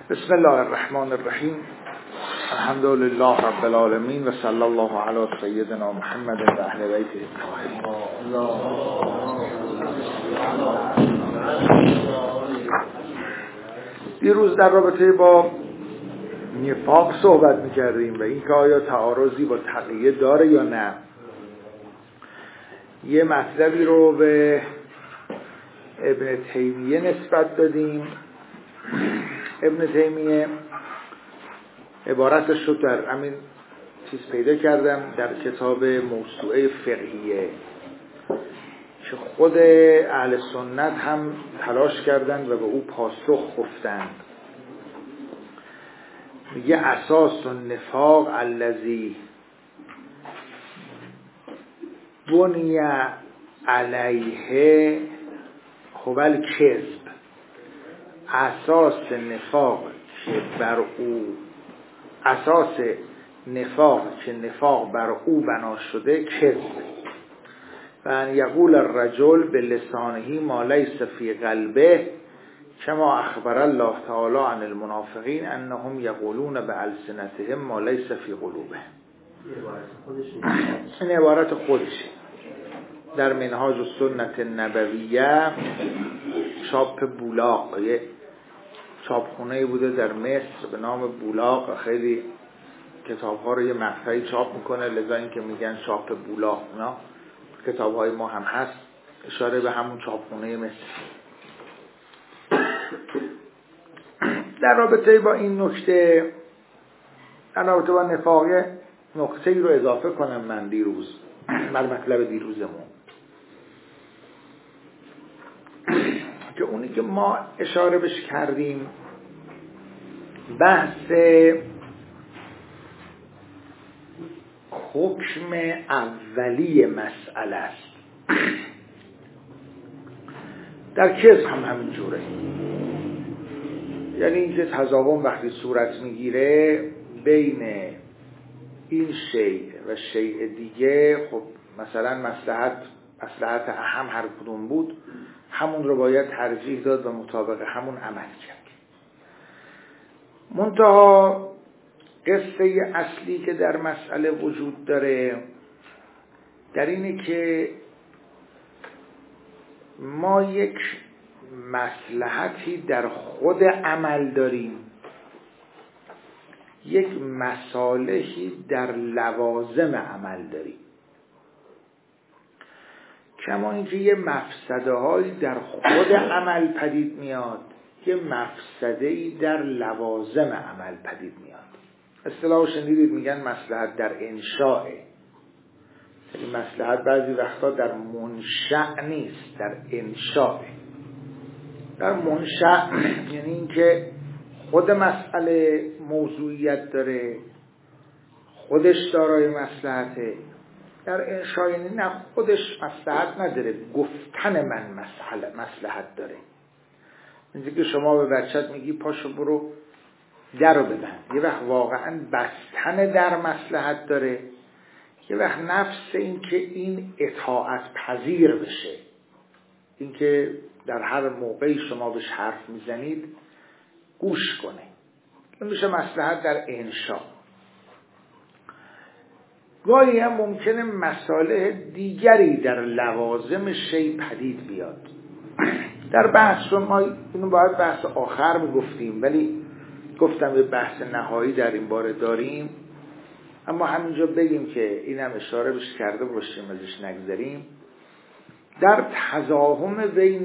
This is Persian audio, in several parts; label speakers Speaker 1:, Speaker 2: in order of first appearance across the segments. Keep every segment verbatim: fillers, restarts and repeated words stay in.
Speaker 1: بسم الله الرحمن الرحیم. الحمد لله رب العالمین و صلی الله علی سیدنا محمد و اهل بیت الطاهرین. دیروز در رابطه با نفاق صحبت می‌کردیم و اینکه آیا تعارضی با تقیه داره یا نه. یه مطلبی رو به ابن تیمیه نسبت دادیم. ابن تیمیه عبارتش رو در همین چیز پیدا کردم در کتاب موسوعه فقهیه که خود اهل سنت هم تلاش کردند و به او پاسخ گفتند. میگه اساس النفاق الذی بنی علیه هو الکذب. اساس نفاق که بر او اساس نفاق که نفاق بر او بنا شده کذب. و ان یقول الرجل بلسانه ما لیس فی قلبه کما اخبر الله تعالی عن المنافقین انهم یقولون بالسنتهم ما لیس فی قلوبهم. این عبارت خودشه در منهاج السنت النبویه، چاپ بولاق، یه چاپخونه بوده در مصر به نام بولاق. خیلی کتاب ها رو یه مقطعی چاپ میکنه، لذا این که میگن چاپ بولاق، اونا کتاب های ما هم هست، اشاره به همون چاپخونه مصر. در رابطه با این نکته، در رابطه با نفاق نکته ای رو اضافه کنم من دیروز بر مطلب دیروزمون، که اونی که ما اشاره بش کردیم بحث حکم اولی مسئله است. در کذب هم همین جوره، یعنی اینکه تضاهم وقتی صورت میگیره بین این شیء و شیء دیگه، خب مثلا مصلحت مصلحت اهم هر کدوم بود، همون رو باید ترجیح داد و مطابق همون عمل کرد. منتها قصه اصلی که در مسئله وجود داره در اینه که ما یک مصلحتی در خود عمل داریم، یک مصالحی در لوازم عمل داریم، کما اینکه یه مفسده هایی در خود عمل پدید میاد، یه مفسده‌ای در لوازم عمل پدید میاد. اصطلاحو شنیدید میگن مصلحت در انشاء. این مصلحت بعضی وقتا در منشأ نیست، در انشاء. در منشأ یعنی اینکه خود مسئله موضوعیت داره، خودش دارای مصلحته. در انشاء یعنی نه خودش مصلحت نداره، گفتن من مسئله مصلحت داره. اینجا که شما به بچت میگی پاشو برو در رو ببند، یه وقت واقعا بستن در مصلحت داره، یه وقت نفس این که این اطاعت پذیر بشه، این که در هر موقعی شما بهش حرف میزنید گوش کنه. این میشه مصلحت در انشاء. گاهی هم ممکنه مصالح دیگری در لوازم شی پدید بیاد. در بحث ما اینو باید بحث آخر میگفتیم، ولی گفتم به بحث نهایی در این باره داریم، اما همینجا بگیم که اینم اشاره بهش کرده باشیم، ازش نگذریم. در تضاهم بین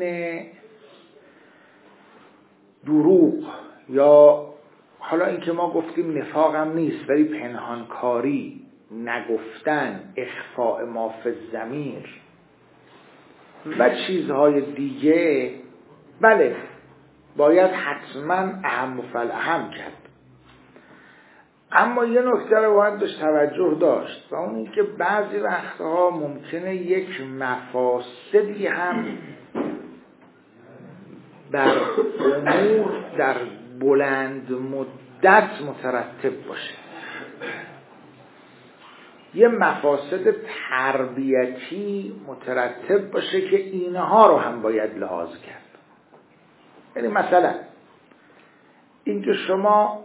Speaker 1: دروغ، یا حالا اینکه ما گفتیم نفاق هم نیست ولی پنهانکاری، نگفتن، اخفاء ما فی الضمیر و چیزهای دیگه، بله باید حتما اهم و فالاهم کرد. اما یه نکته رو باید بهش توجه داشت، و اون این که بعضی وقتها ممکنه یک مفاسدی هم بر امور در بلند مدت مترتب باشه. یه مفاسد تربیتی مترتب باشه که اینها رو هم باید لحاظ کرد. یعنی مثلا اینکه شما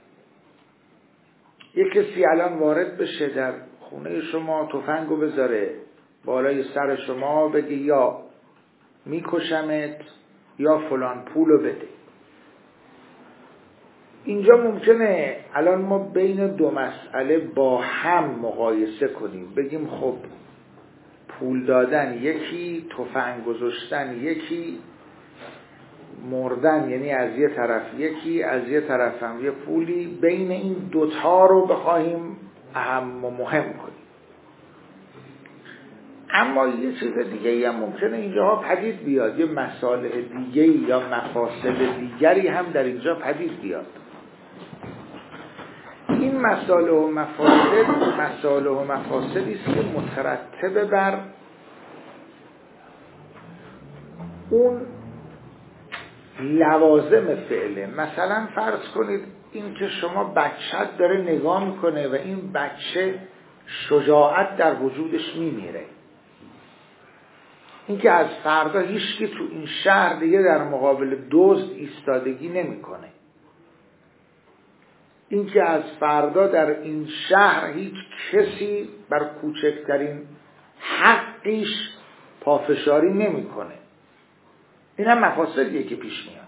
Speaker 1: یک کسی الان وارد بشه در خونه شما، تفنگو بذاره بالای سر شما، بگه یا میکشمت یا فلان پولو بده. اینجا ممکنه الان ما بین دو مسئله با هم مقایسه کنیم، بگیم خب پول دادن یکی، تفنگ گذاشتن یکی، مردن یعنی از یه طرف یکی، از یه طرف هم یه پولی، بین این دوتا رو بخواهیم اهم و مهم کنیم. اما یه چیز دیگه هم ممکنه اینجا پدید بیاد، یه مسائل دیگه یا مفاسد دیگری هم در اینجا پدید بیاد. این مسائل و مفاسد مسائل و مفاسدی است که مترتب بر اون لوازم فعله. مثلا فرض کنید این که شما بچت داره نگاه میکنه و این بچه شجاعت در وجودش میمیره، این که از فردا هیچکی تو این شهر دیگه در مقابل دزد ایستادگی نمیکنه، این که از فردا در این شهر هیچ کسی بر کوچکترین حقیش پافشاری نمیکنه، این هم مفاسدیه که پیش میاد.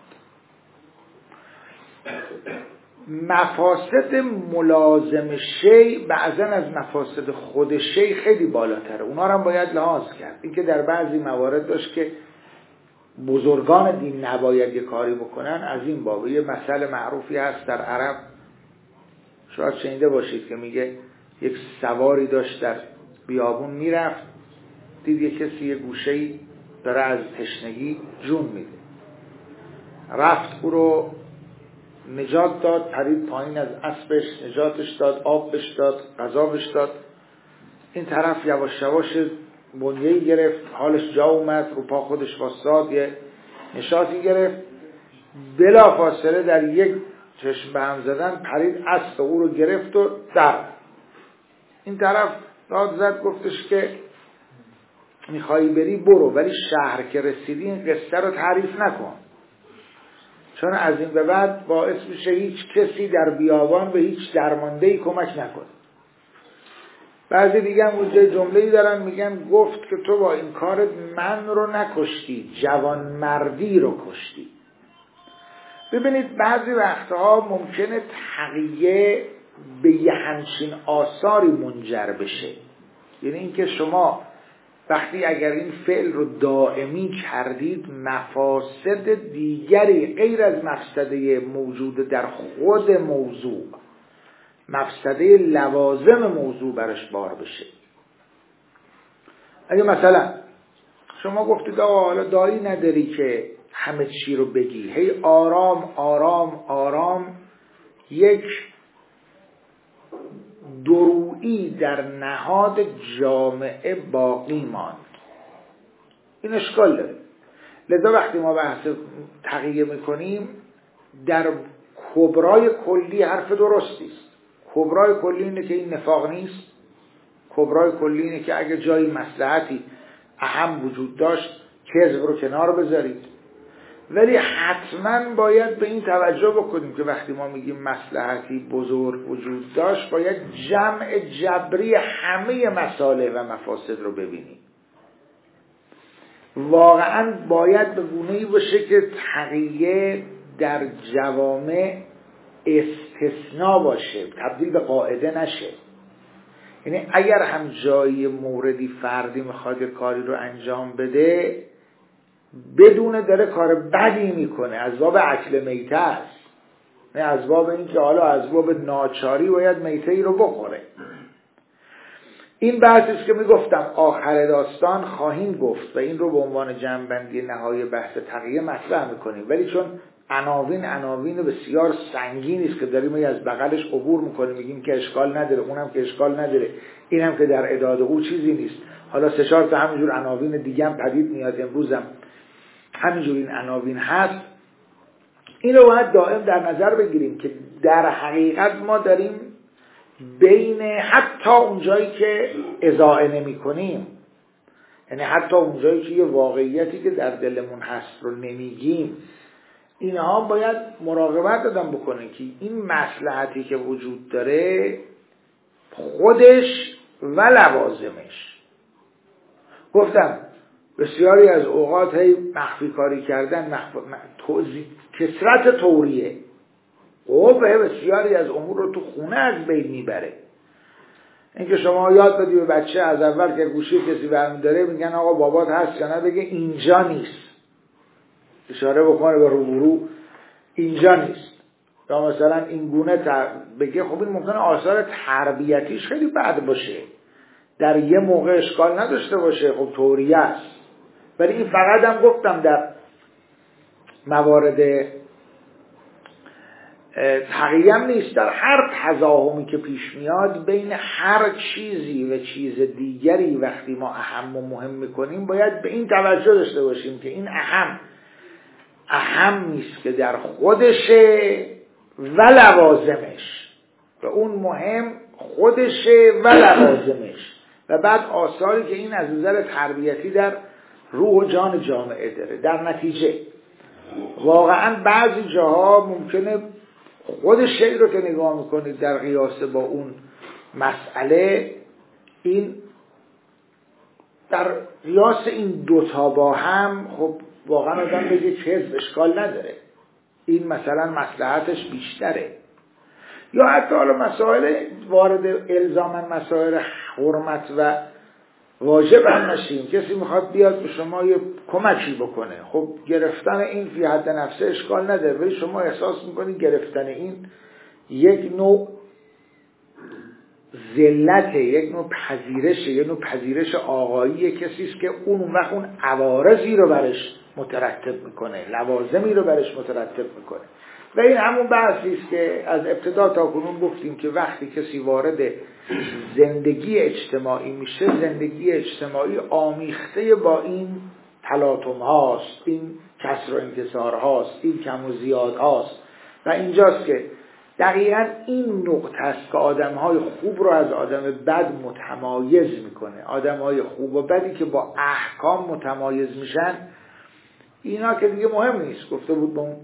Speaker 1: مفاسد ملازم شی بعضن از مفاسد خود شی خیلی بالاتره، اونا رو هم باید لحاظ کرد. این که در بعضی موارد داشت که بزرگان دین نباید یه کاری بکنن، از این بابه. یه مسئله معروفی هست در عرب، شاید شنیده باشید، که میگه یک سواری داشت در بیابون میرفت، دید یک کسی یه گوشه‌ای داره از تشنگی جون میده، رفت او رو نجات داد، پرید پایین از اسبش، نجاتش داد، آب بش داد، غذا بش داد. این طرف یواش یواش بنیه‌ای گرفت، حالش جا اومد، رو پا خودش واساد، یه نشاطی گرفت، بلا فاصله در یک چشم به هم زدن پرید اسب او رو گرفت و در این طرف داد زد، گفتش که میخوایی بری برو، ولی شهر که رسیدی این قصه رو تعریف نکن، چون از این به بعد باعث میشه هیچ کسی در بیابان به هیچ درماندهی کمک نکنه. بعضی دیگه هم اونجا جمله‌ای دارن میگن گفت که تو با این کارت من رو نکشتی، جوان مردی رو کشتی. ببینید بعضی وقتها ممکنه تقیه به یه همچین آثاری منجر بشه، یعنی اینکه شما وقتی اگر این فعل رو دائمی کردید، مفاسد دیگری غیر از مفسده موجود در خود موضوع، مفسده لوازم موضوع برش بار بشه. اگه مثلا شما گفتید آقا حالا دایی نداری که همه چی رو بگی، هی آرام آرام آرام یک درویی در نهاد جامعه باقی ماند، این اشکال داره. لذا وقتی ما بحث تقیه میکنیم، در کبرای کلی حرف درستی است. کبرای کلی اینه که این نفاق نیست، کبرای کلی اینه که اگه جایی مصلحتی اهم وجود داشت کذب رو کنار بذارید، ولی حتما باید به این توجه بکنیم که وقتی ما میگیم مصلحتی بزرگ وجود داشت، باید جمع جبری همه مصالح و مفاسد رو ببینیم. واقعا باید به گونه‌ای باشه که تقیه در جوامع استثناء باشه، تبدیل به قاعده نشه. یعنی اگر هم جایی موردی فردی میخواد کاری رو انجام بده، بدون داره کار بدی میکنه، از باب اکل میته است، نه از باب این که حالا از باب ناچاری باید میته ای رو بخوره. این بحثی است که میگفتم آخر داستان خواهیم گفت و این رو به عنوان جمع‌بندی نهایی بحث تقیه مطرح میکنیم، ولی چون عناوین عناوین بسیار سنگینی است که داریم از بغلش عبور میکنیم، میگیم که اشکال نداره، اونم که اشکال نداره، اینم که در اعداد او چیزی نیست، حالا سه چهار تا همینجور عناوین دیگه هم پدید میاد، امروزم همینجور این عناوین هست. این رو باید دائم در نظر بگیریم که در حقیقت ما داریم بین حتی اونجایی که اضاعه نمی کنیم، یعنی حتی اونجایی که یه واقعیتی که در دلمون هست رو نمیگیم، اینها باید مراقبت دادن بکنه که این مصلحتی که وجود داره خودش و لوازمش. گفتم بسیاری از اوقات هی مخفی کاری کردن، مخفی... توزی... کثرت توریه قوه بسیاری از امور رو تو خونه از بین میبره. اینکه شما یاد بدی به بچه از اول که گوشی کسی برمی داره میگن آقا بابات هست یا نه، بگه اینجا نیست، اشاره بکنه به روبرو اینجا نیست، یا مثلا این گونه تر... بگه خب این ممکنه آثار تربیتیش خیلی بد باشه، در یه موقع اشکال نداشته باشه، خب توریه است. ولی این فقط هم گفتم در موارد تقییم نیست، در هر تضاهمی که پیش میاد بین هر چیزی و چیز دیگری وقتی ما اهم و مهم میکنیم باید به این توجه داشته باشیم که این اهم اهم نیست که در خودشه و لوازمش، و اون مهم خودشه و لوازمش، و بعد آثاری که این از نظر تربیتی در روح و جان جامعه داره. در نتیجه واقعا بعضی جاها ممکنه خود شیء رو که نگاه میکنید در قیاس با اون مسئله، این در قیاس این دوتا با هم خب واقعا آدم بگه کذب اشکال نداره، این مثلا مصلحتش بیشتره. یا حتی حالا مسائل وارد الزاما مسائل حرمت و واجب هم نشیم، کسی میخواد بیاد به شما یه کمکی بکنه، خب گرفتن این فی حد نفسه اشکال نداره، ولی شما احساس میکنید گرفتن این یک نوع ذلته، یک نوع پذیرشه، یک نوع پذیرش آقایی کسی است که اون وقت اون عوارضی رو برش مترتب میکنه، لوازمی رو برش مترتب میکنه. و این همون بحثی است که از ابتدا تا کنون گفتیم که وقتی کسی وارد زندگی اجتماعی میشه، زندگی اجتماعی آمیخته با این تلاطم هاست، این کسر و انکسار هاست، این کم و زیاد هاست، و اینجاست که دقیقا این نقطه است که آدم های خوب رو از آدم بد متمایز میکنه. آدم های خوب و بدی که با احکام متمایز میشن، اینا که دیگه مهم نیست. گفته بود با اون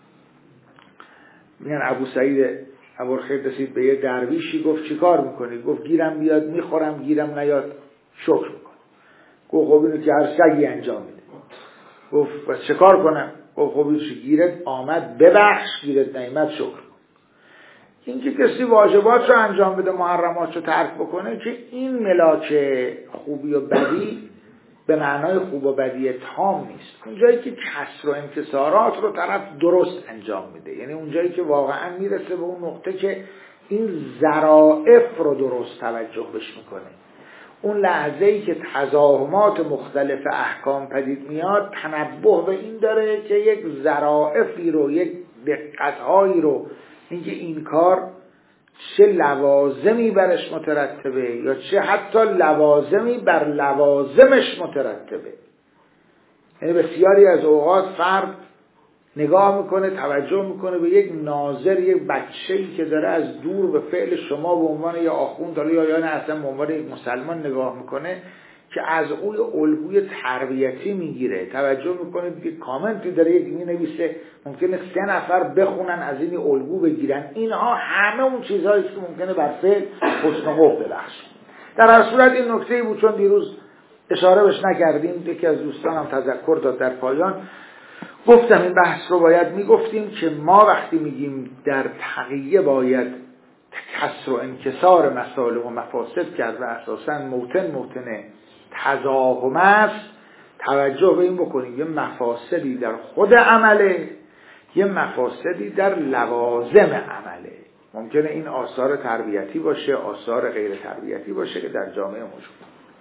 Speaker 1: میگن ابو سعید ابوالخیر رسید به یه درویشی، گفت چی کار میکنی؟ گفت گیرم بیاد میخورم، گیرم نیاد شکر میکنم. گفت خب اینو که هر سگی انجام میده. گفت بس چه کار کنم؟ گفت خب اینو گیرت آمد ببخش، گیرت نیامد شکر کن. این که کسی واجبات رو انجام بده، محرمات رو ترک بکنه، که این ملاک خوبی و بدی به معنای خوب و بدی تام نیست. اونجایی که کسر و انکسارات رو طرف درست انجام میده، یعنی اونجایی که واقعا میرسه به اون نقطه که این ظرافت رو درست توجه بش میکنه، اون لحظه‌ای که تزاحمات مختلف احکام پدید میاد، تنبه به این داره که یک ظرافتی رو، یک دقت‌هایی رو، اینکه این کار چه لوازمی برش مترتبه یا چه حتی لوازمی بر لوازمش مترتبه. یعنی بسیاری از اوقات فرد نگاه میکنه، توجه میکنه به یک ناظر، یک بچه‌ای که داره از دور به فعل شما به عنوان یا آخوند یا یا نه اصلا به عنوان یک مسلمان نگاه میکنه، که از اوی الگوی تربیتی میگیره. توجه میکنه که کامنتی داره یک مینویسه، ممکنه سه نفر بخونن از این الگو بگیرن. اینها همه اون چیزهایی که ممکنه بر فعل حسن قبح ببخشن. در هر صورت این نکته بود، چون دیروز اشاره بهش نکردیم، یکی از دوستانم تذکر داد در پایان، گفتم این بحث رو باید میگفتیم که ما وقتی میگیم در تقیه باید کسر و انکسار مصالح و مفاسد کرد و اساساً موتن موتن تزاحم است، توجه به این بکنیم یه مفاسدی در خود عمله، یه مفاسدی در لوازم عمله. ممکنه این آثار تربیتی باشه، آثار غیر تربیتی باشه که در جامعه موجود.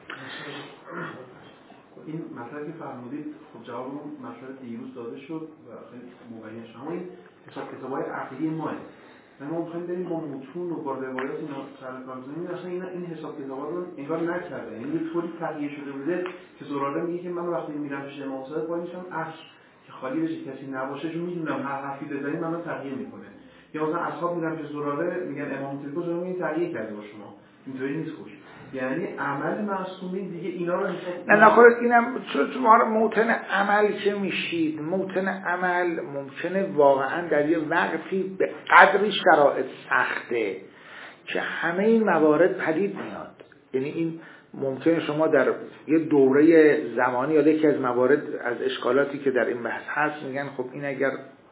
Speaker 2: این مطلبی که فرمودید خب جواب اون مطلب دیروز داده شد و خیلی مبین شد. اما این حساب کتاب‌های عقلی ماه، ما می‌خوایم بریم با متون و با روایات اینا سر کار بزنیم. اصلا این این حساب کتابا رو انگار نکرده، یعنی یه طوری تغییر شده بوده که زراره میگه که من وقتی میرم پیش امام صادق وای میشم عصر که خالی بشه، کسی نباشه، چون میدونم هر حرفی بزنید منو تغییر میکنه. یا مثلا اصحاب میرم پیش زراره میگن امام تلکو زراره این تغییر کرده با شما، اینطوری نیست. خوش یعنی عمل معصومین دیگه اینا رو
Speaker 1: نه نخواهد اینم چون شما موطن عمل که میشید، موطن عمل ممکنه واقعا در یه وقتی به قدری شرایط سخته که همه این موارد پدید میاد. یعنی این ممکنه شما در یه دوره زمانی، یا یکی از موارد از اشکالاتی که در این بحث هست میگن خب این اگر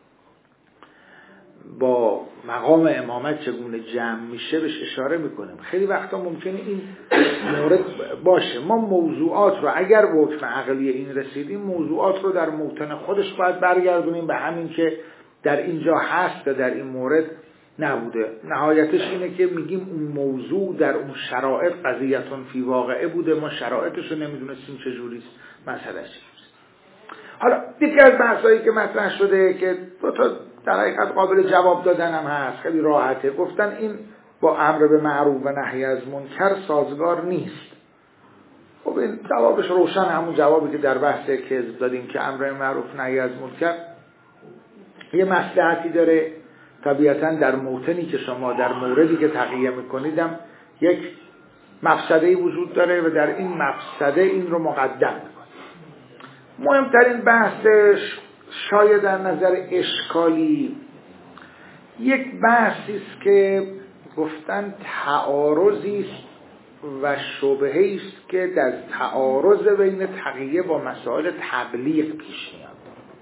Speaker 1: با مقام امامت چگونه جمع میشه بهش اشاره میکنیم. خیلی وقتا ممکنه این مورد باشه. ما موضوعات رو اگر به حکم عقلی این رسیدیم، موضوعات رو در موطن خودش باید برگردونیم به همین که در اینجا هست و در این مورد نبوده. نهایتش اینه که میگیم اون موضوع در اون شرایط قضیتون فی واقعه بوده، ما شرایطش رو نمیدونستیم چجوریست، مسئله چیست. حالا یکی از بحثایی که مطرح شده که دو تا در حقیقت قابل جواب دادن هم هست، خیلی راحته. گفتن این با امر به معروف و نهی از منکر سازگار نیست. خب این جوابش روشن، همون جوابی که در بحث کذب دادیم که امر به معروف نهی از منکر یه مصلحتی داره. طبیعتاً در موطنی که شما در موردی که تقیه میکنیدم یک مفسده‌ای وجود داره و در این مفسده این رو مقدم میکنه. مهمترین بحثش شاید در نظر اشکالی یک بحثی است که گفتن تعارضی است و شبهه‌ای است که در تعارض بین تقیه با مسائل تبلیغ پیش میاد.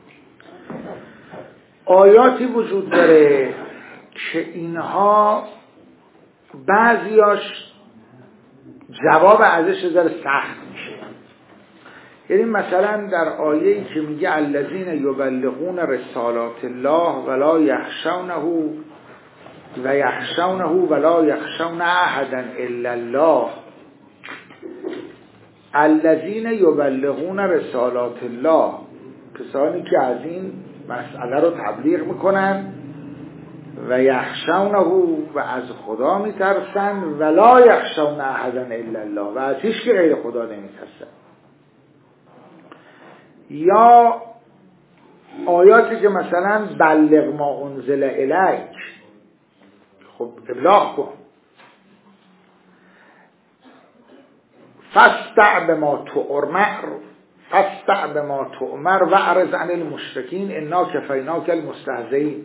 Speaker 1: آیاتی وجود داره که اینها بعضیاش جواب ازش ذره سخت میشه. یعنی مثلا در آیه‌ای که میگه الذین یبلغون رسالات الله ولا یخشونه و یخشونه ولا یخشون احدا الا الله، الذین یبلغون رسالات الله، کسانی که از این مسئله رو تبلیغ میکنن، و یخشونه و از خدا میترسن، ولا یخشون احدا الا الله، و از هیچ کی غیر خدا نمیترسن. یا آیاتی که مثلا بلغ ما انزل الیک، خب ابلاغ کن، فاستع بما تؤمر فاستع بما تؤمر واعرض عن المشرکین انا کفیناک المستهزئین.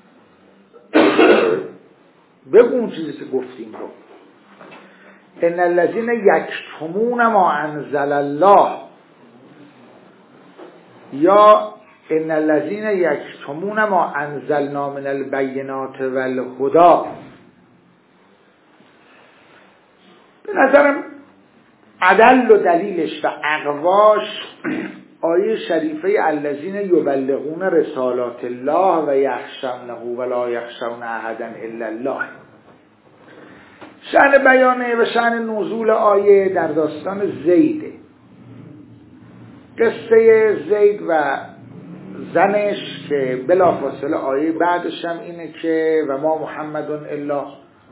Speaker 1: بگو اون چیزی که گفتیم رو. ان الذین یکتمون ما انزل الله، یا ان الذین یکتمون ما انزلنا من البینات والهدی. به نظرم عدل و دلیلش و اقواش آیه شریفه الذین یبلغون رسالات الله و یخشونه ولا یخشون احدا الا الله. شأن بیانه و شأن نزول آیه در داستان زیده. قصه زید و زنش که بلافاصله آیه بعدش هم اینه که و ما محمد الا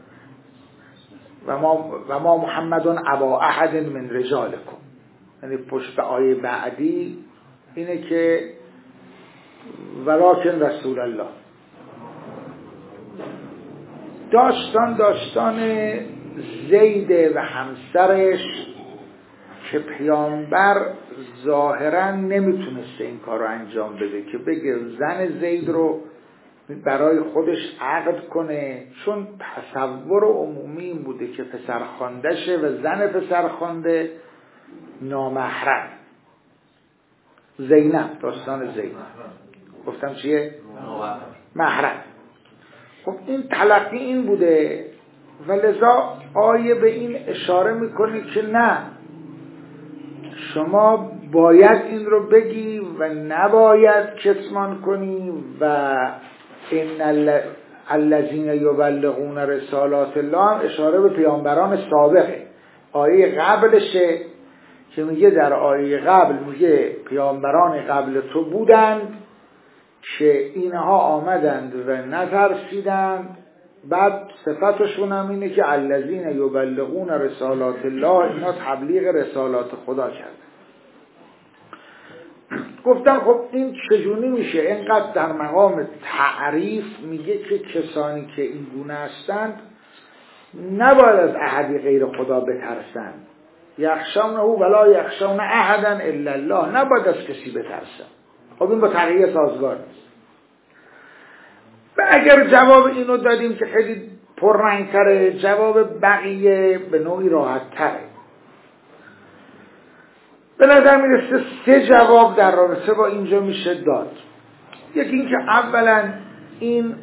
Speaker 1: و ما و ما محمد ابا احد من رجالکم. یعنی پشت آیه بعدی اینه که ولکن رسول الله. داستان داستان زید و همسرش که پیامبر ظاهرا نمیتونسته این کار رو انجام بده که بگه زن زید رو برای خودش عقد کنه، چون تصور عمومی این بوده که پسرخوانده شه و زن پسرخوانده نامحرم. زینب، داستان زینب گفتم چیه؟ محرم. خب این تلقی این بوده و لذا آیه به این اشاره میکنه که نه، شما باید این رو بگی و نباید کتمان کنی. و ان الذین یبلغون رسالات الله اشاره به پیامبران سابقه. آیه قبلشه که میگه در آیه قبل میگه پیامبران قبل تو بودند که اینها آمدند و نترسیدند. بعد صفتشون هم اینه که الذین یبلغون رسالات الله، اینا تبلیغ رسالات خدا کردن. گفتن خب این چجوری میشه؟ اینقدر در مقام تعریف میگه که کسانی که این گونه هستند نباید از احدی غیر خدا بترسن. یخشون او ولا یخشون احدا الا الله، نباید از کسی بترسن. خب این با تقیه سازگار نیست. و اگر جواب اینو دادیم که خیلی پررنگ‌تره، جواب بقیه به نوعی راحت‌تره. به نظر میرسه سه جواب در رابطه با اینجا میشه داد. یکی این که اولا این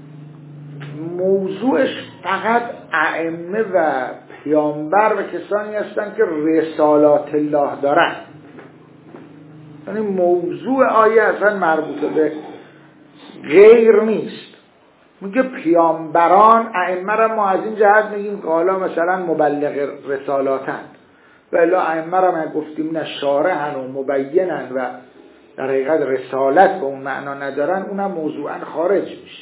Speaker 1: موضوعش فقط ائمه و پیامبر و کسانی هستن که رسالات الله دارن، یعنی موضوع آیه اصلا مربوط به غیر نیست. میگه پیامبران، ائمه را ما از این جهت میگیم که حالا مثلا مبلغ رسالاتن، و الا ائمه را ما گفتیم نه شارحن و مبینن و در حقیقت رسالت به اون معنا ندارن، اونم موضوعا خارج میشه.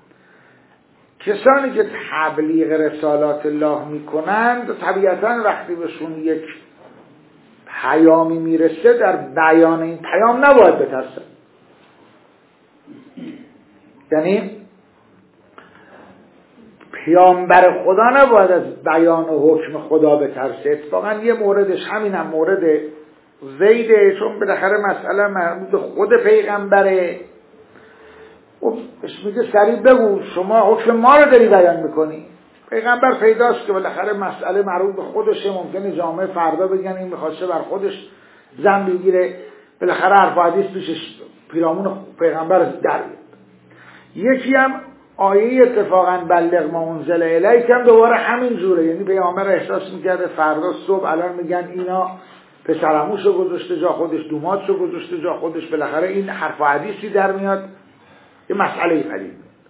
Speaker 1: کسانی که تبلیغ رسالات الله میکنند طبیعتا وقتی بهشون یک پیامی میرسه در بیان این پیام نباید بترسن. یعنی پیامبر خدا نباید از بیان و حکم خدا بترسه. اتفاقا یه موردش همینم مورد زیده، چون بالاخره مسئله مربوط به خود پیغمبره. میگه سریع بگو شما حکم ما رو داری بیان میکنی. پیغمبر پیداست که بالاخره مسئله مربوط به خودشه، ممکنه جامعه فردا بگن این میخواسته بر خودش زن بگیره، بالاخره حرف و حدیث پیشش پیرامون پیغمبر در بیاد. یکی هم آیه اتفاقا بلغ ما انزل الیک هم دوباره همین جوره، یعنی پیغمبر احساس میکرده فردا صبح الان میگن اینا پسرعموشو گذاشته جا خودش، دوماتشو گذاشته جا خودش، بالاخره این حرف و حدیثی در میاد، یه مسئله پدید.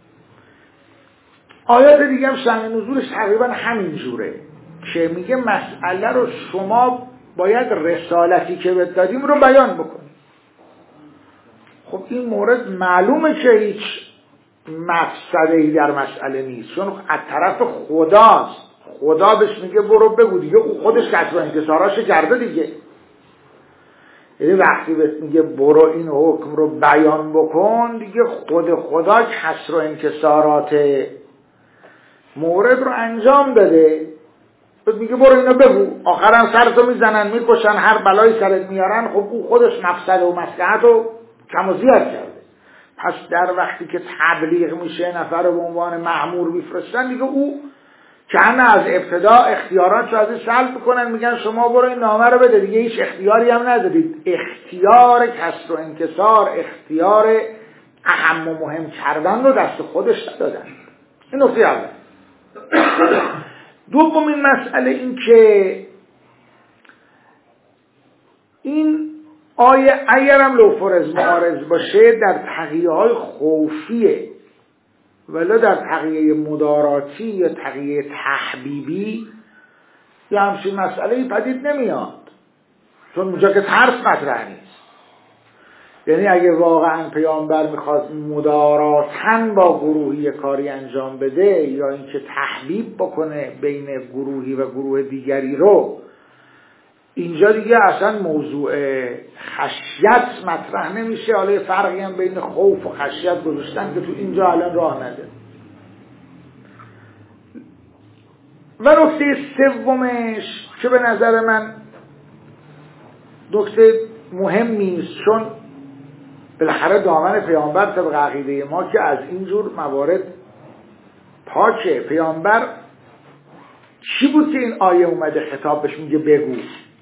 Speaker 1: آیات دیگه هم شأن نزولش تقریبا همین جوره که میگه مسئله رو شما باید رسالتی که بهت دادیم رو بیان بکنی. خب این مورد معلومه که هیچ مفسده‌ای در مسئله نیست، چون از طرف خداست. خدا بهش میگه برو بگو دیگه، او خودش کسر و انکساراش کرده دیگه. یعنی وقتی بهت میگه برو این حکم رو بیان بکن، دیگه خود خدا کسر و انکسارات مورد رو انجام داده، بهت میگه برو اینو بگو، آخرم سرتو میزنن میکشن هر بلایی سرت میارن. خب او خودش مفسد و مصلحت رو کم و زیاد کرده. پس در وقتی که تبلیغ میشه نفر رو به عنوان مأمور میفرستن، دیگه او که همه از ابتدا اختیارات رو ازش سلب کنن، میگن شما برو این نامه رو بده، دیگه هیچ اختیاری هم ندارید. اختیار کسر و انکسار، اختیار اهم و مهم کردن رو دست خودش دادن. این نکته اول. دومین مسئله این که این آیه اگرم لوفرز معارض باشه در تقیه های خوفیه، ولی در تقیه مداراتی یا تقیه تحبیبی یا همچین مسئله پدید نمیاد، چون اونجا که ترس مطرح نیست. یعنی اگه واقعا پیامبر میخواست مداراتن با گروهی کاری انجام بده یا اینکه تحبیب بکنه بین گروهی و گروه دیگری رو، اینجا دیگه اصلا موضوع خشیت مطرح نمیشه. حالا فرقی هم بین خوف و خشیت گذاشتن که تو اینجا الان راه نده. و نکته سومش که به نظر من نکته مهمی است، چون بالاخره دامن پیامبر طبق عقیده ما که از اینجور موارد پاکه. پیامبر چی بود که این آیه اومده خطاب بهش میگه بگو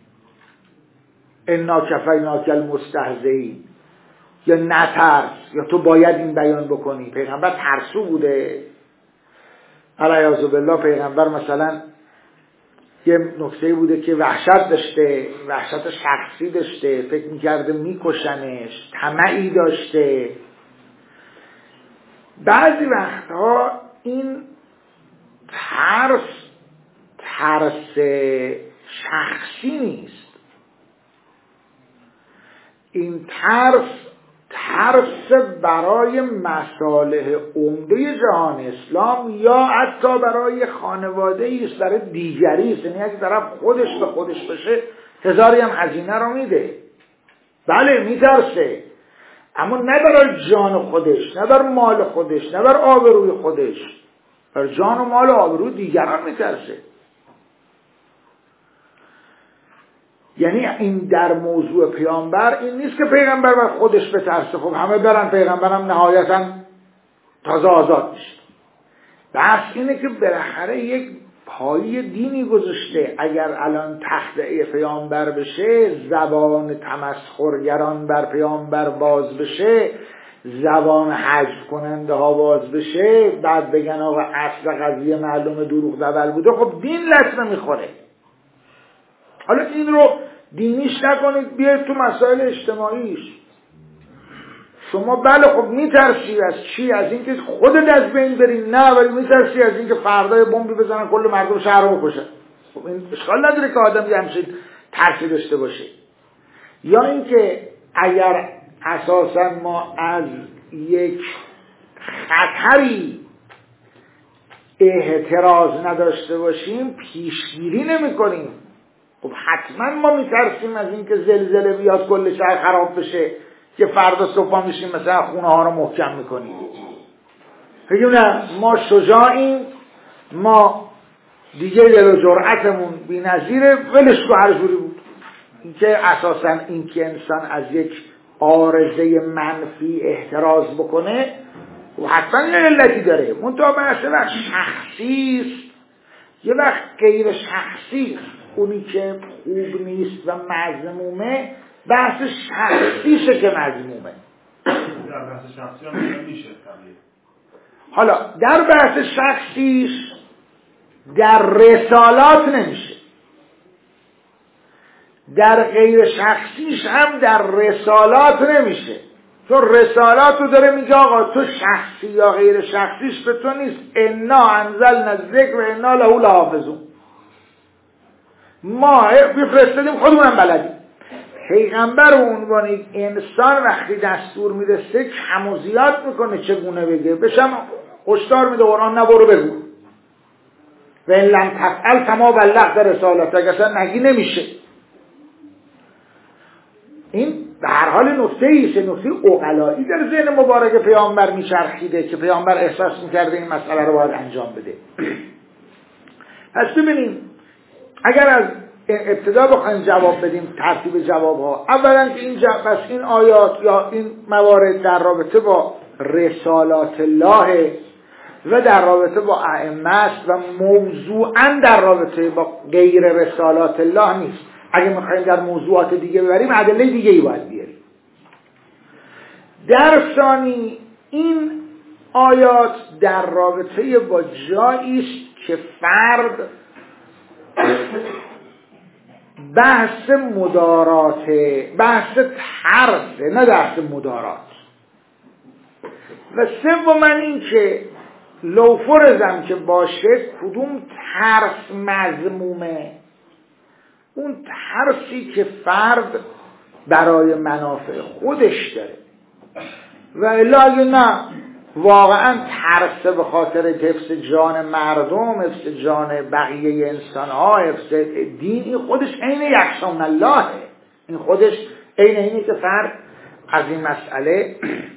Speaker 1: انا کفیناک المستهزئین، یا نترس، یا تو باید این بیان بکنی. پیغمبر ترسو بوده؟ علیاذ بالله پیغمبر مثلا یه نکته بوده که وحشت داشته، وحشت شخصی داشته، فکر میکرده میکشنش، طمعی داشته. بعضی وقتها این ترس ترس شخصی نیست، این ترس ترس برای مصالح عمده جهان اسلام یا حتی برای خانواده ایست، برای دیگری است. یعنی اگه طرف خودش به خودش بشه هزاری هم هزینه رو میده، بله میترسه، اما نه برای جان خودش، نه برای مال خودش، نه برای آبروی خودش. بر جان و مال و آبرو دیگران میترسه. یعنی این در موضوع پیامبر این نیست که پیغمبر بر خودش بترسه، خب همه برن پیغمبرم نهایتا تازه آزاد میشه. بس اینه که بالاخره یک پایی دینی گذاشته. اگر الان تخته پیامبر بشه، زبان تمسخرگران بر پیامبر باز بشه، زبان حذف کننده ها باز بشه، بعد بگن آقا اصل قضیه معلومه دروغ دول بوده، خب دین لطمه میخوره. حالا این رو دینیش نکنید، بیاید تو مسائل اجتماعیش. شما بله خب میترسی از چی؟ از اینکه خودت از بین بری؟ نه، ولی میترسی از اینکه فردای بمبی بزنن کل مردم شهر رو بکشن. خب این اشکال نداره که آدم یه همچین ترسی داشته باشه. یا اینکه اگر اساسا ما از یک خطری احتراز نداشته باشیم، پیشگیری نمی کنیم. خب حتما ما میترسیم از اینکه زلزله بیاد کل شهر خراب بشه که فردا صبح میشیم مثلا خونه ها رو محکم میکنیم. بگیم نه ما شجاعیم، ما دیگه دل و جرأتمون بی‌نظیره، ولش کو هر جوری بود. این که اساسا این که انسان از یک عارضه منفی احتراز بکنه و حتما یه علتی داره، منتها بحث وقت شخصی است، یه وقت غیر شخصی است. اونی که خوب نیست و مذمومه بحث شخصیشه که مذمومه.
Speaker 2: در بحث شخصی هم میشه طبیعی.
Speaker 1: حالا در بحث شخصیش در رسالات نمیشه، در غیر شخصیش هم در رسالات نمیشه. چون رسالات رو داره میگه آقا تو شخصی یا غیر شخصیش به تو نیست. انا انزلنا الذکر و انا له لحافظون. ما بفرستادیم خودمونم بلدیم. پیغمبر و عنوان یک انسان وقتی دستور میرسه کم و زیاد میکنه چگونه بگه، بشم هشدار میده قرآن نبرو بگو و این لم تفعل فما بلغت رسالته، اصلا نگی نمیشه. این به هر حال نکته ایست، نکته عقلایی در ذهن مبارک پیامبر میچرخیده که پیامبر احساس میکرده این مسئله رو باید انجام بده. پس ببینیم اگر از ابتدا بخوایم جواب بدیم ترتیب جواب ها، اولا که این جواب بس این آیات یا این موارد در رابطه با رسالات الله و در رابطه با ائمه است و موضوعاً در رابطه با غیر رسالات الله نیست. اگه میخوایم در موضوعات دیگه ببریم ادله دیگه ای باید بیاریم. در ثانی این آیات در رابطه با جایی است که فرد بحث مدارات، بحث ترس، نه بحث مدارات. و سوم این که لو فرضم که باشه کدوم ترس مذمومه؟ اون ترسی که فرد برای منافع خودش داره و الا اگه نه واقعا ترس به خاطر حفظ جان مردم، حفظ جان بقیه انسان ها، حفظ دین، این خودش عین یخشون الله، این خودش عین اینه که فرد از این مسئله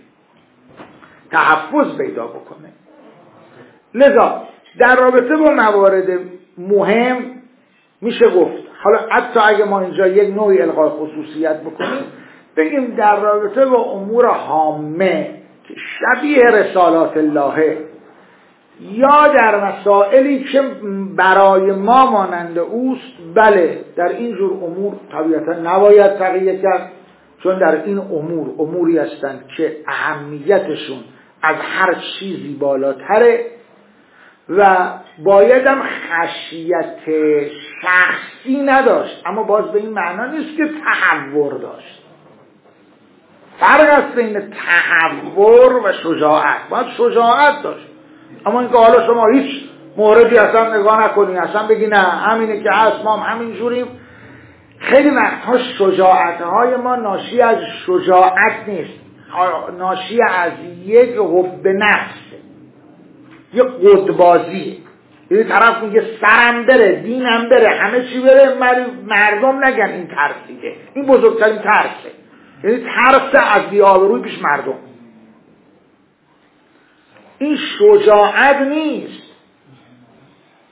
Speaker 1: تحفظ پیدا بکنه. لذا در رابطه با موارد مهم میشه گفت، حالا حتی اگه ما اینجا یک نوعی الغای خصوصیت بکنیم بگیم در رابطه با امور عامه که شبیه رسالات الله یا در مسائلی که برای ما مانند اوست، بله در این جور امور طبیعتا نباید تغییر کرد، چون در این امور اموری هستند که اهمیتشون از هر چیزی بالاتره و بایدم خشیت شخصی نداشت، اما باز به این معنا نیست که تحور داشت. فرق است بین تحور و شجاعت. باید شجاعت داشت، اما اینکه حالا شما هیچ موردی اصلا نگاه نکنی، اصلا بگی نه همینه که هست ما هم همین جوریم. خیلی وقتها شجاعت های ما ناشی از شجاعت نیست، ناشی از یک حب نفس، یک قدبازیه. یه طرف میگه سرم بره، دینم بره، همه چی بره، مردم نگن این ترسیده. این بزرگترین ترسه، یعنی ترس از بی‌آبرویی پیش مردم. این شجاعت نیست.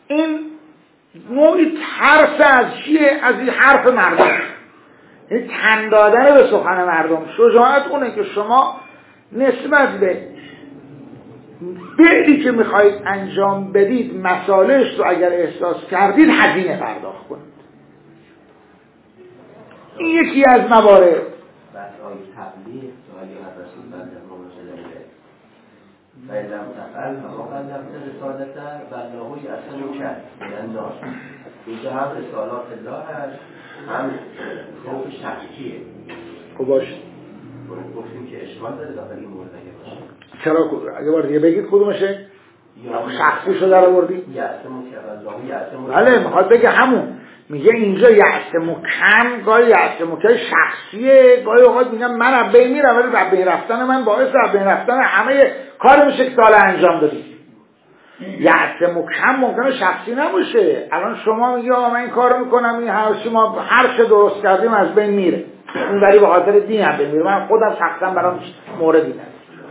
Speaker 1: این نوعی ترس از چیه؟ از این حرف مردم، این تن دادن به سخن مردم. شجاعت اونه که شما نسبت به فعلی که میخواید انجام بدید مسالش رو اگر احساس کردید هزینه پرداخت کنید. این یکی از موارد.
Speaker 3: بسای تبلیغ سوالی از رسول الله صلی فیلم تفعل فما بلغت رسالته بلغه یأسم کرد من الناس. اینجا هم رسالات الله هست، هم خوف شخصیه.
Speaker 1: خب باشه،
Speaker 3: گفتیم که اشکال داره داخل این مورد اگه باشه.
Speaker 1: چرا؟ اگه بار دیگه بگید کدومشه؟ شخصی شو در آوردی؟
Speaker 3: یأسم کرد الله یأسم.
Speaker 1: بله، میخواد بگه همون. میگه اینجا یأسم کم، گاهی یأسم که شخصیه، گاهی اوقات میگم من از بین میرم ولی از بین رفتن من باعث از بین رفتن همه کار میشه که سال انجام دادی. یأسم کم ممکنه شخصی نباشه. الان شما میگی آقا من این کار میکنم، این هر ما هر چه درست کردیم از بین میره، این ولی به خاطر دین هم بین میره. من خودم شخصا برام موردی نه.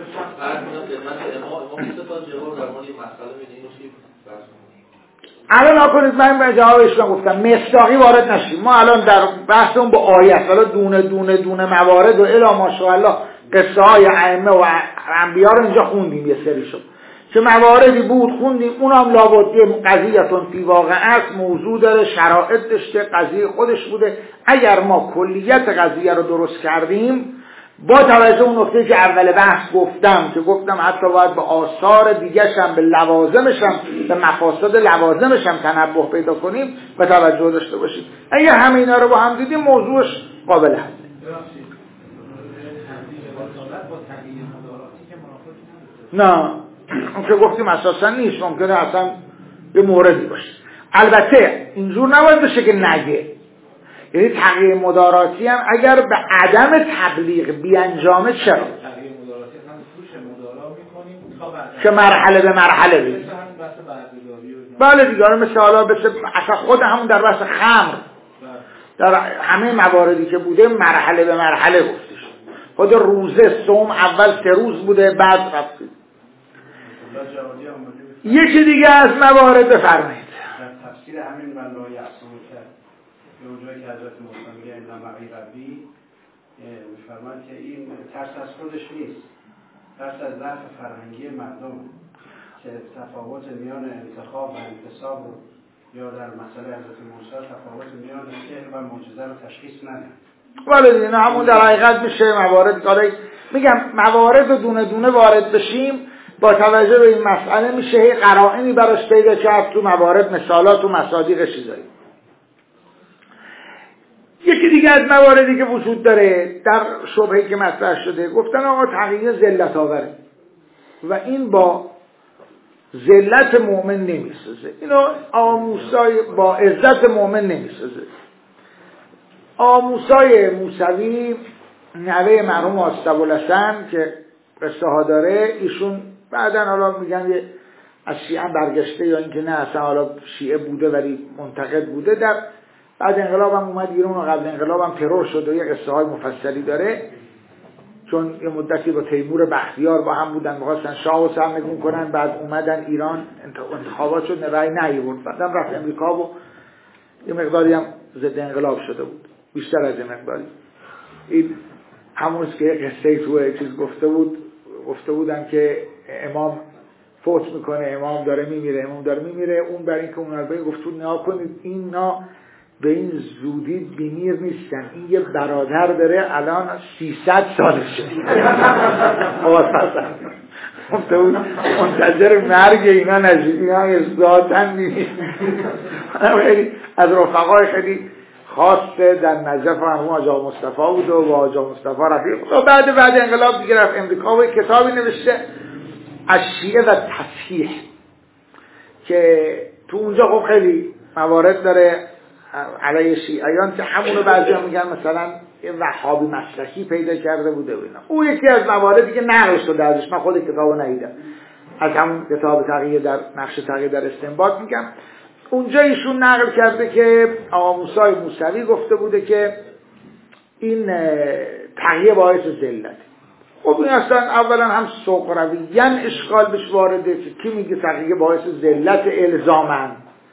Speaker 1: الان نکنید من به جوابش گفتم مصداقی وارد نشیم. ما الان در بحثمون با آیت، حالا دونه دونه دونه موارد و الی ماشاءالله قصه های ائمه و انبیا رو اینجا خوندیم، یه سری شد که مواردی بود خوندیم، اونم لابد یه قضیه‌تون فی واقع است، موضوع داره، شرایط داشته، قضیه خودش بوده. اگر ما کلیت قضیه رو درست کردیم با توجه اون نکته که اول بحث گفتم که گفتم حتی باید به آثار دیگه هم، به لوازمش هم، به مفاسد لوازمش هم تنبه پیدا کنیم و توجه داشته باشیم. اگه همه اینا رو با هم دیدیم موضوعش قابل حل. نه اون که گفتیم اساسا نیست، ممکنه اصلا یه موردی باشه. البته اینجور نباید بشه که نگه، یعنی تغییر مداراتی هم اگر به عدم تبلیغ بیانجامه چرا؟
Speaker 4: تغییر مداراتی هم توش مدارا میکنیم تا بعد
Speaker 1: که مرحله به مرحله بریم. بله دیگه، مثل حالا مثل اصلا خود همون در بحث خمر در همه مواردی که بوده مرحله به مرحله گفته شد. خود روزه صوم اول سه روز بوده بعد رفتید. یکی دیگه از موارد بفرمایید.
Speaker 5: در تفسیر همین من را یحسون کرد به اونجایی که حضرت موسی میگه این معی ربی میفرماد که این ترس از خودش نیست، ترس از ضعف فرهنگی مردم که تفاوت میان انتخاب و انتصاب و یا در مسئله حضرت موسی تفاوت میان سحر و معجزه رو تشخیص نده.
Speaker 1: ولی دیگه همون در حقیقت میشه موارد داره. میگم موارد رو دونه دونه وارد بشیم با توجه به این مسئله میشه هی قرائنی براش پیدا کرد تو موارد، مثالات و مصادیق چیزایی. یکی دیگه از مواردی که وجود داره در شبهه‌ای که مطرح شده، گفتن آقا تغییر ذلت آوره و این با ذلت مؤمن نمیسازه، اینو آموسای با عزت مؤمن نمیسازه. آموسای موسوی نوه مرحوم آستاب‌الحسن که قصه ها داره، ایشون بعدن حالا میگن یه از شیعه برگشته یا اینکه نه اصلا حالا شیعه بوده ولی منتقد بوده، در بعد انقلاب هم اومد ایران و قبل انقلاب هم ترور شد و یه قصه های مفصلی داره، چون یه مدتی با تیمور بختیار با هم بودن می‌خواستن شاه و سرنگون کنن، بعد اومدن ایران انتخابات شد رأی نیاورد، بعدم رفت امریکا و یه مقداری هم ضد انقلاب شده بود، بیشتر از این مقداری. این همون که یه قصه تو چیز گفته بود، گفته بودن که امام فوت میکنه، امام داره میمیره، امام داره میمیره، اون برای اینکه اون البته گفت نها کنید اینا به این زودی بیمیر نیستن، این یه برادر داره الان سیصد سالشه گفته بود منتظر مرگ اینا نشید، اینا ذاتن میمیر. از رفقای خیلی خاصه در نجف مرحوم آقا مصطفی بود و با آقا مصطفی رفیق و بعد بعد انقلاب دیگه رفت امریکا و کتابی نوشته از شیعه و تصحیح که تو اونجا خب خیلی موارد داره علیه شیعیان که همونو بعضی هم میگن مثلا یه وهابی مسلکی پیدا کرده بوده و اینا. او یکی از مواردی که نقل شده ازش، من خود کتابو ندیدم، از همون کتاب تغییر در نقش تغییر در استنباط میگم، اونجا ایشون نقل کرده که آقا موسی موسوی گفته بوده که این تغییر باعث ذلت. خب این اصلا اولا هم سقراویاً اشکال بهش وارده که کی میگه تغییر باعث ذلت الزاماً،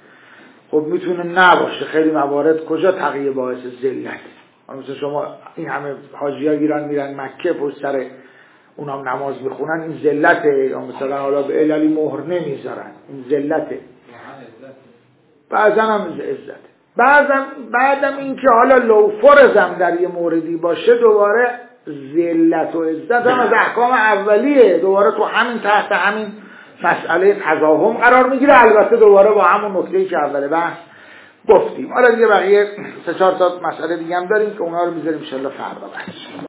Speaker 1: خب میتونه نباشه. خیلی موارد کجا تقیه باعث ذلت، مثلا شما این همه حاجی‌ها ایران میرن مکه پشت سر اونام نماز میخونن، این ذلته، یا مثلا حالا به عللی مهر نمیذارن، این ذلته. بعضا هم عزت، بعضم بعدم این که حالا لو فرضم در یه موردی باشه دوباره ذلت و عزت هم از احکام اولیه، دوباره تو همین تحت همین مسئله تضاهم قرار میگیره، البته دوباره با همون نکته‌ای که اول بحث گفتیم. حالا دیگه بقیه سه چهار تا مسئله دیگه هم داریم که اونها رو میذاریم ان شاء الله فردا بحث.